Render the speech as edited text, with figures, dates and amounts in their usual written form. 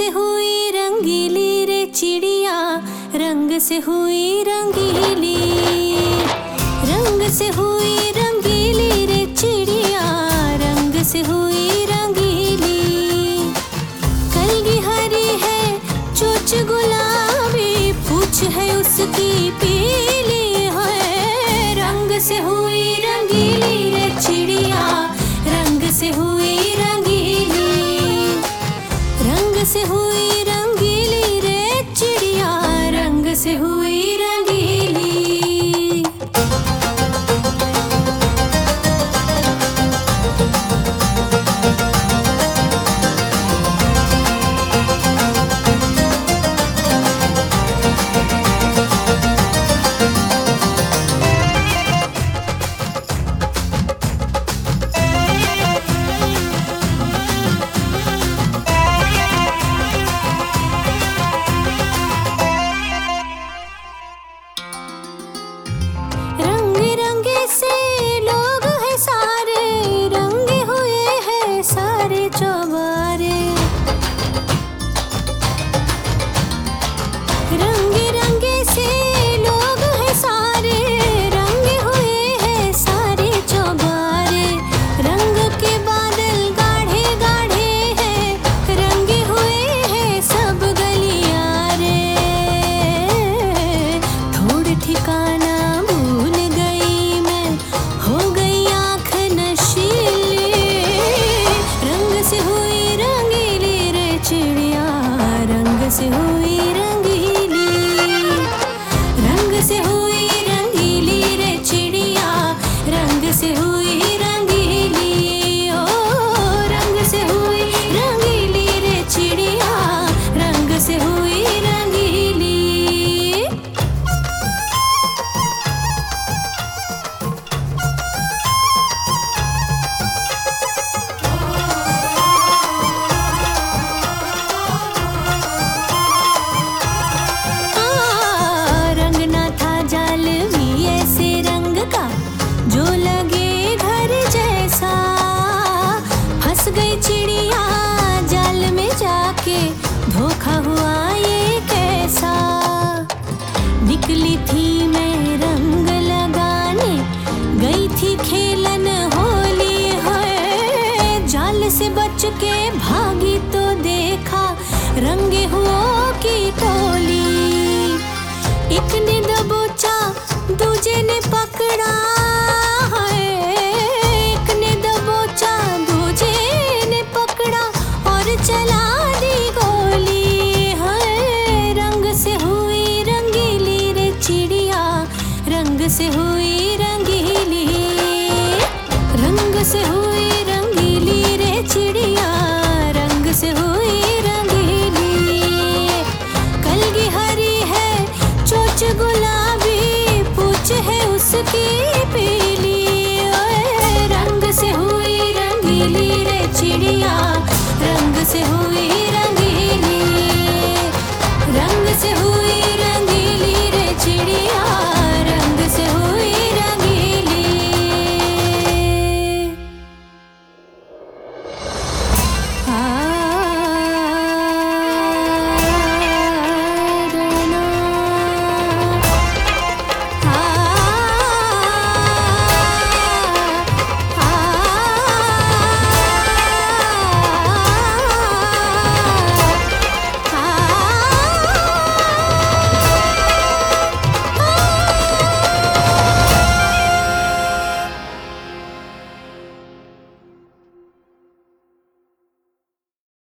से हुई रंगीली रे चिड़िया, रंग से हुई रंगीली, रंग से हुई रंगीली रे चिड़िया, रंग से हुई रंगीली। कलगी हरी है चोंच गुलाबी, पूछ है उसकी पीली है। रंग से हुई रंगीली रे चिड़िया, रंग से हुई रंगीली, रंग से हुई रंगीली रे चिड़िया, रंग से हुई रंगीली। से हुई रंगीली, रंग से हुई रंगीली रे चिड़िया, रंग से हुई रंगीली। ओ रंग से हुई रंगीली रे चिड़िया, रंग से हुई रंगीली। जो लगे घर जैसा, फंस गई चिड़िया जाल में जाके, धोखा हुआ ये कैसा। निकली थी मैं रंग लगाने, गई थी खेलन होली है। जाल से बच के भागी तो देखा, रंगे हुओं की टोली। एक ने दबोचा दूजे ने पकड़ा,